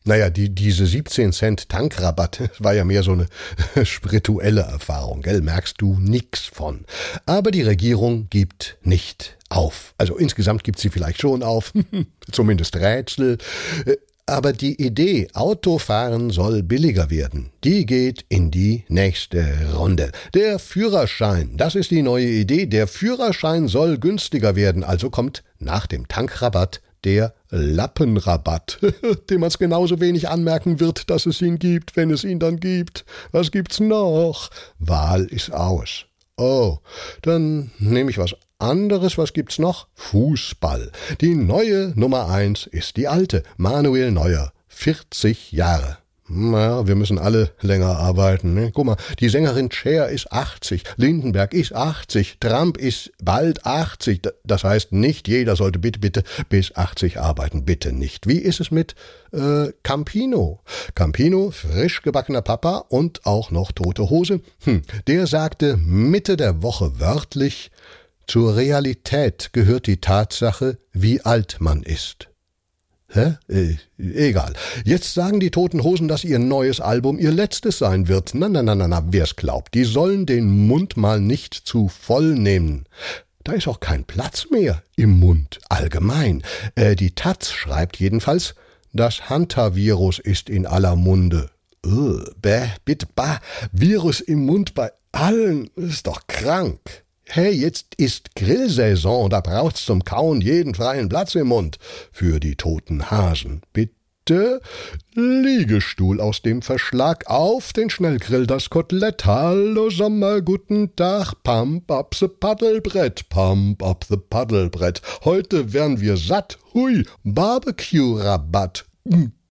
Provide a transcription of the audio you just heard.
Naja, diese 17 Cent Tankrabatt war ja mehr so eine spirituelle Erfahrung, gell? Merkst du nix von. Aber die Regierung gibt nicht auf. Also insgesamt gibt sie vielleicht schon auf, zumindest Rätsel. Aber die Idee, Autofahren soll billiger werden, die geht in die nächste Runde. Der Führerschein, das ist die neue Idee, der Führerschein soll günstiger werden, also kommt nach dem Tankrabatt der Lappenrabatt, dem man es genauso wenig anmerken wird, dass es ihn gibt, wenn es ihn dann gibt. Was gibt's noch? Wahl ist aus. Oh, dann nehme ich was anderes. Was gibt's noch? Fußball. Die neue Nummer 1 ist die alte. Manuel Neuer, 40 Jahre. Na, wir müssen alle länger arbeiten. Ne? Guck mal, die Sängerin Cher ist 80, Lindenberg ist 80, Trump ist bald 80. Das heißt, nicht jeder sollte bitte bis 80 arbeiten. Bitte nicht. Wie ist es mit Campino? Campino, frisch gebackener Papa und auch noch tote Hose. Der sagte Mitte der Woche wörtlich, zur Realität gehört die Tatsache, wie alt man ist. Egal. Jetzt sagen die Toten Hosen, dass ihr neues Album ihr letztes sein wird. Na, wer's glaubt. Die sollen den Mund mal nicht zu voll nehmen. Da ist auch kein Platz mehr im Mund, allgemein. Die Taz schreibt jedenfalls, das Hantavirus ist in aller Munde. Bitte, Virus im Mund bei allen, ist doch krank. Hey, jetzt ist Grillsaison, da braucht's zum Kauen jeden freien Platz im Mund. Für die toten Hasen. Bitte Liegestuhl aus dem Verschlag, auf den Schnellgrill das Kotelett. Hallo Sommer, guten Tag, pump up the Paddelbrett, pump up the Paddelbrett. Heute wären wir satt, hui, Barbecue-Rabatt.